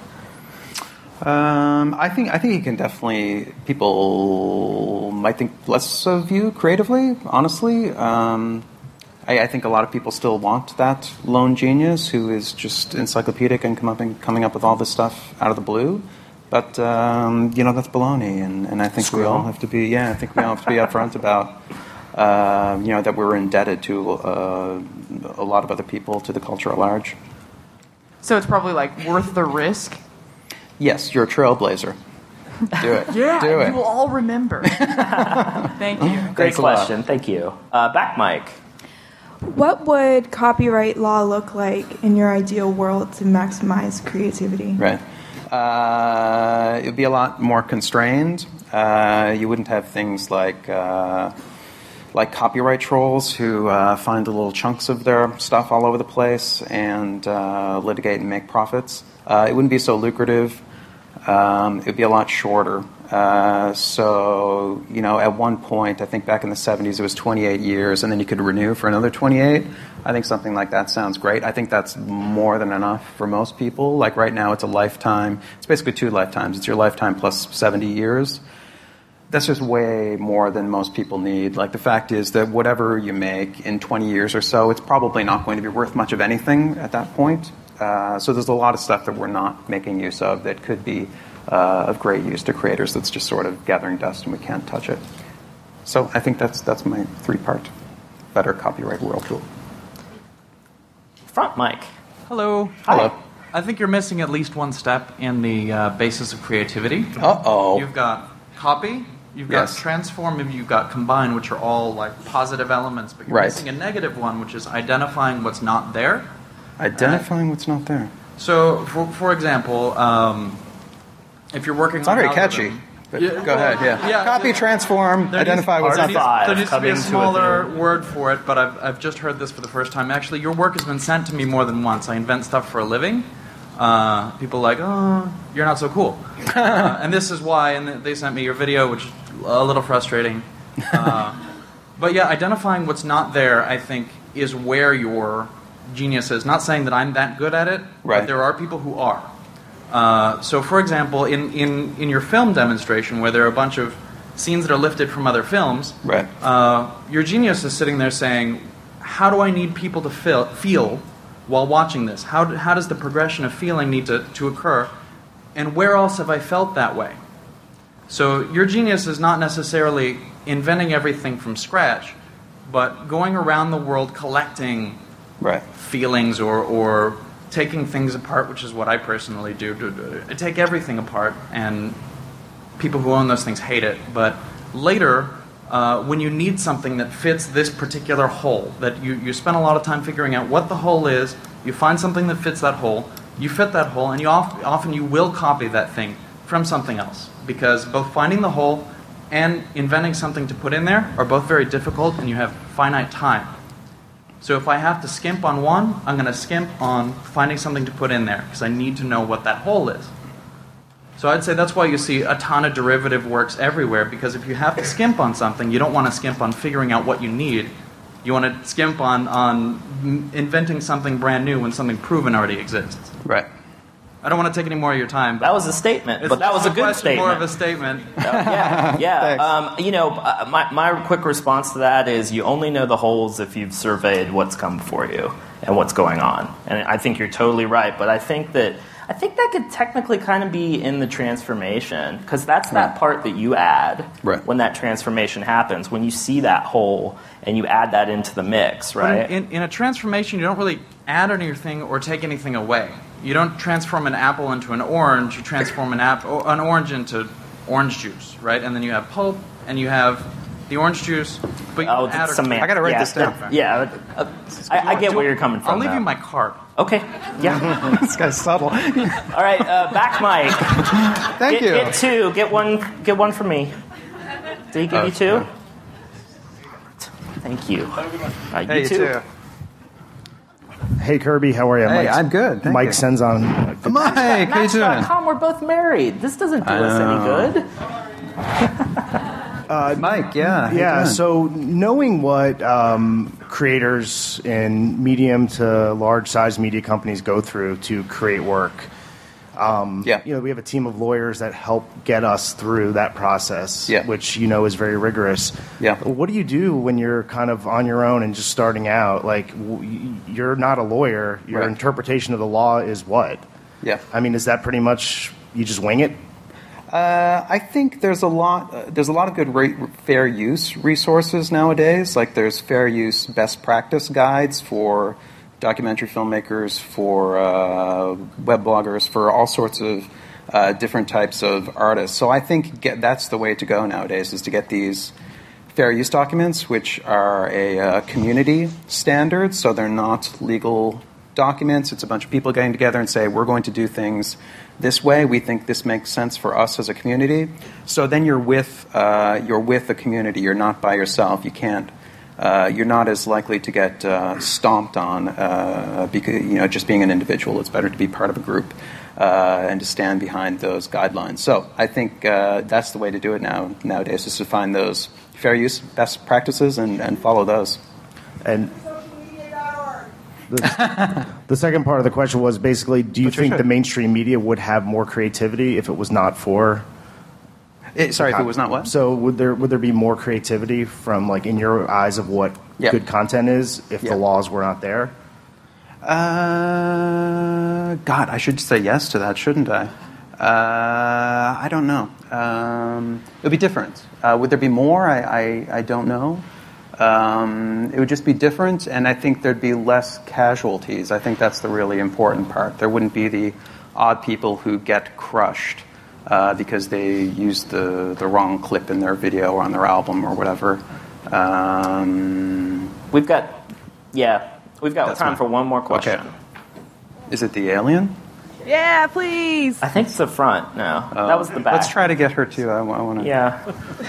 I think you can definitely, people might think less of you creatively, honestly. I think a lot of people still want that lone genius who is just encyclopedic and coming up with all this stuff out of the blue. But that's baloney, and I think we all have to be upfront about that we're indebted to a lot of other people, to the culture at large. So it's probably like worth the risk. Yes, you're a trailblazer. Do it. Yeah, do it. You will all remember. Thank you. Great question. Thank you. Back mic. What would copyright law look like in your ideal world to maximize creativity? Right. It would be a lot more constrained. You wouldn't have things like copyright trolls who find the little chunks of their stuff all over the place and litigate and make profits. It wouldn't be so lucrative. It would be a lot shorter. So, at one point, I think back in the 70s, it was 28 years, and then you could renew for another 28. I think something like that sounds great. I think that's more than enough for most people. Like right now, it's a lifetime. It's basically 2 lifetimes. It's your lifetime plus 70 years. That's just way more than most people need. Like, the fact is that whatever you make in 20 years or so, it's probably not going to be worth much of anything at that point. So there's a lot of stuff that we're not making use of that could be of great use to creators that's just sort of gathering dust and we can't touch it. So I think that's my 3-part better copyright world tool. Front mic. Hello. Hi. Hello. I think you're missing at least one step in the basis of creativity. Uh-oh. You've got copy, you've got transform, and you've got combine, which are all like positive elements, but you're missing a negative one, which is identifying what's not there. Identifying what's not there. So, for example, if you're working it's on not very catchy. But go ahead, yeah. Copy, transform, identify what's not there. There needs to be a smaller word for it, but I've just heard this for the first time. Actually, your work has been sent to me more than once. I invent stuff for a living. People are like, oh, you're not so cool. And this is why, and they sent me your video, which is a little frustrating. But yeah, identifying what's not there, I think, is where your genius is. Not saying that I'm that good at it, but there are people who are. So, for example, in your film demonstration, where there are a bunch of scenes that are lifted from other films, your genius is sitting there saying, how do I need people to feel while watching this? How does the progression of feeling need to occur? And where else have I felt that way? So your genius is not necessarily inventing everything from scratch, but going around the world collecting feelings or taking things apart, which is what I personally do. I take everything apart, and people who own those things hate it. But later, when you need something that fits this particular hole, that you spend a lot of time figuring out what the hole is, you find something that fits that hole, you fit that hole, and often you will copy that thing from something else. Because both finding the hole and inventing something to put in there are both very difficult, and you have finite time. So if I have to skimp on one, I'm going to skimp on finding something to put in there, because I need to know what that hole is. So I'd say that's why you see a ton of derivative works everywhere, because if you have to skimp on something, you don't want to skimp on figuring out what you need. You want to skimp on inventing something brand new when something proven already exists. Right. I don't want to take any more of your time. That was a statement, but that was a good statement. More of a statement. My quick response to that is you only know the holes if you've surveyed what's come before you and what's going on. And I think you're totally right, but I think that could technically kind of be in the transformation, because that's that part that you add when that transformation happens, when you see that hole and you add that into the mix, right? In a transformation, you don't really add anything or take anything away. You don't transform an apple into an orange. You transform an orange into orange juice, right? And then you have pulp, and you have the orange juice. But you add I got to write this down. I get where you're coming from. I'll leave you my card. Okay. Yeah. This guy's subtle. All right, back mic. Thank you. Get two. Get one for me. Did he give you two? Thank you. Hey, you too. Hey, Kirby, how are you? Hey, I'm good. Thank Mike you. Senzon. Mike, how you doing? Match.com, we're both married. This doesn't do us any good. Mike, yeah. So knowing what creators in medium to large size media companies go through to create work, we have a team of lawyers that help get us through that process, which is very rigorous. Yeah. What do you do when you're kind of on your own and just starting out? Like, you're not a lawyer. Your interpretation of the law is what? Yeah. I mean, is that pretty much you just wing it? I think there's a lot of good fair use resources nowadays. Like there's fair use best practice guides for documentary filmmakers, for web bloggers, for all sorts of different types of artists. So I think that's the way to go nowadays, is to get these fair use documents, which are a community standard. So they're not legal documents. It's a bunch of people getting together and say, we're going to do things this way. We think this makes sense for us as a community. So then you're with a community. You're not by yourself. You can't. You're not as likely to get stomped on because just being an individual. It's better to be part of a group and to stand behind those guidelines. So I think that's the way to do it nowadays, is to find those fair use best practices and follow those. And the second part of the question was basically, do you think the mainstream media would have more creativity if it was not for? If it was not what? So would there be more creativity from, like, in your eyes, of what good content is if the laws were not there? God, I should say yes to that, shouldn't I? I don't know. It would be different. Would there be more? I don't know. It would just be different, and I think there'd be less casualties. I think that's the really important part. There wouldn't be the odd people who get crushed because they used the wrong clip in their video or on their album or whatever. We've got time for one more question. Okay. Is it the alien? Yeah, please. I think it's the front. No, that was the back. Let's try to get her too. I want to. Yeah.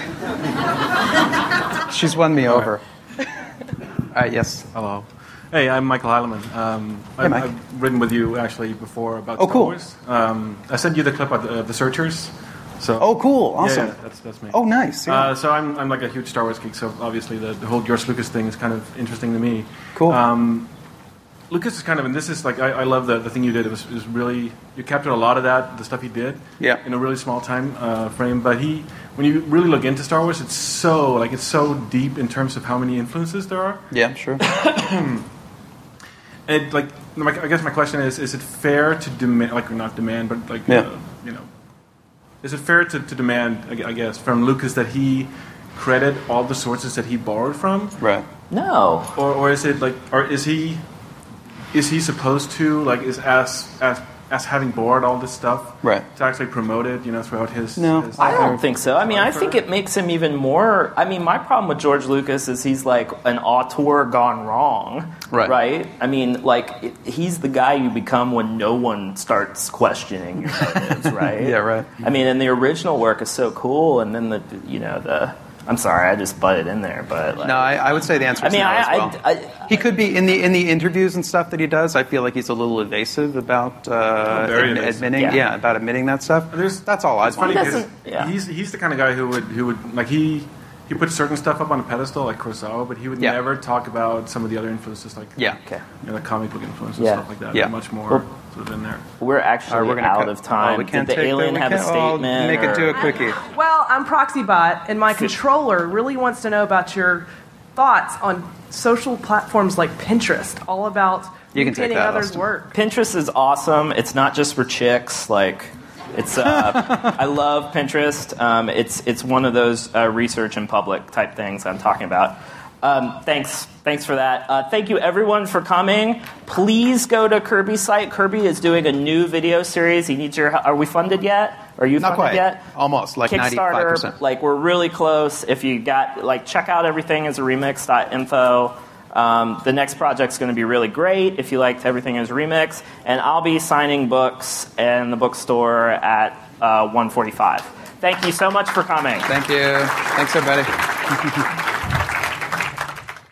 She's won me over. Yes. Hello. Hey, I'm Michael Heilemann. I've written with you actually before about Star Wars. I sent you the clip of the Searchers. So. Cool! Awesome. Yeah, that's me. Oh, nice. Yeah. So I'm like a huge Star Wars geek. So obviously the whole George Lucas thing is kind of interesting to me. Cool. Lucas is kind of, and this is like, I love the thing you did. It was really, you captured a lot of the stuff he did in a really small time frame. But when you really look into Star Wars, it's so deep in terms of how many influences there are. Yeah, sure. And I guess my question is it fair to demand, not demand, but is it fair to demand, I guess, from Lucas that he credit all the sources that he borrowed from? Right. No. Or is it is he supposed to, as having borrowed all this stuff, to actually promote it, throughout his... No, I don't think so. I mean, I think it makes him even more... I mean, my problem with George Lucas is he's like an auteur gone wrong, right? I mean, he's the guy you become when no one starts questioning your motives, right? Yeah, right. I mean, and the original work is so cool, and then the I'm sorry, I just butted in there, but... no, I would say the answer is no as well. He could be, in the interviews and stuff that he does, I feel like he's a little evasive about admitting that stuff. That's all I funny because he's the kind of guy who would he put certain stuff up on a pedestal, like Kurosawa, but he would never talk about some of the other influences, like the comic book influences and stuff like that. Yeah. Much more sort of in there. We're actually out of time. We can't Did the alien have a statement? Make it do a quickie. Well, I'm Proxybot, and my controller really wants to know about your thoughts on social platforms like Pinterest, all about retaining others' work. Pinterest is awesome. It's not just for chicks. It's I love Pinterest. It's one of those research in public type things I'm talking about. Thanks for that. Thank you everyone for coming. Please go to Kirby's site. Kirby is doing a new video series. He needs your. Are we funded yet? Are you Not funded quite. yet? Almost, like Kickstarter, 95%. like we're really close. If you got, like, check out everything as a remix.info. The next project's going to be really great if you liked Everything as a Remix. And I'll be signing books in the bookstore at 1:45. Thank you so much for coming. Thank you. Thanks, everybody.